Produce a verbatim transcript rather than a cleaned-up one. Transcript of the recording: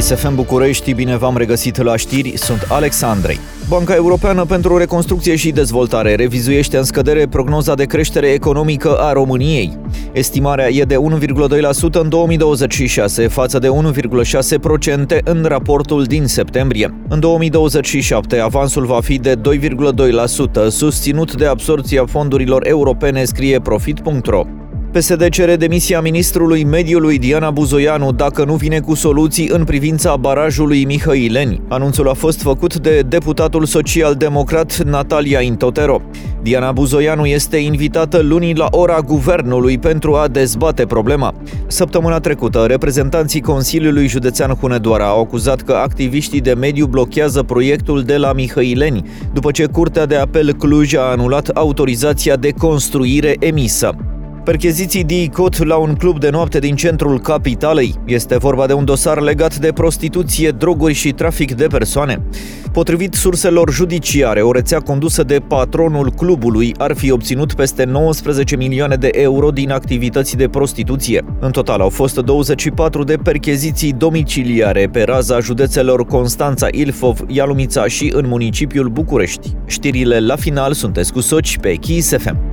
Kiss F M București, bine v-am regăsit la știri, sunt Alex Andrei. Banca Europeană pentru Reconstrucție și Dezvoltare revizuiește în scădere prognoza de creștere economică a României. Estimarea e de unu virgulă doi la sută în două mii douăzeci și șase față de unu virgulă șase la sută în raportul din septembrie. În două mii douăzeci și șapte avansul va fi de doi virgulă doi la sută, susținut de absorbția fondurilor europene, scrie profit punct ro. P S D cere demisia ministrului mediului Diana Buzoianu dacă nu vine cu soluții în privința barajului Mihăileni. Anunțul a fost făcut de deputatul social-democrat Natalia Intotero. Diana Buzoianu este invitată luni la ora guvernului pentru a dezbate problema. Săptămâna trecută, reprezentanții Consiliului Județean Hunedoara au acuzat că activiștii de mediu blochează proiectul de la Mihăileni, după ce Curtea de Apel Cluj a anulat autorizația de construire emisă. Percheziții D I C O T la un club de noapte din centrul capitalei. Este vorba de un dosar legat de prostituție, droguri și trafic de persoane. Potrivit surselor judiciare, o rețea condusă de patronul clubului ar fi obținut peste nouăsprezece milioane de euro din activități de prostituție. În total au fost douăzeci și patru de percheziții domiciliare pe raza județelor Constanța, Ilfov, Ialumița și în municipiul București. Știrile la final sunteți cu Soci pe Kiss F M.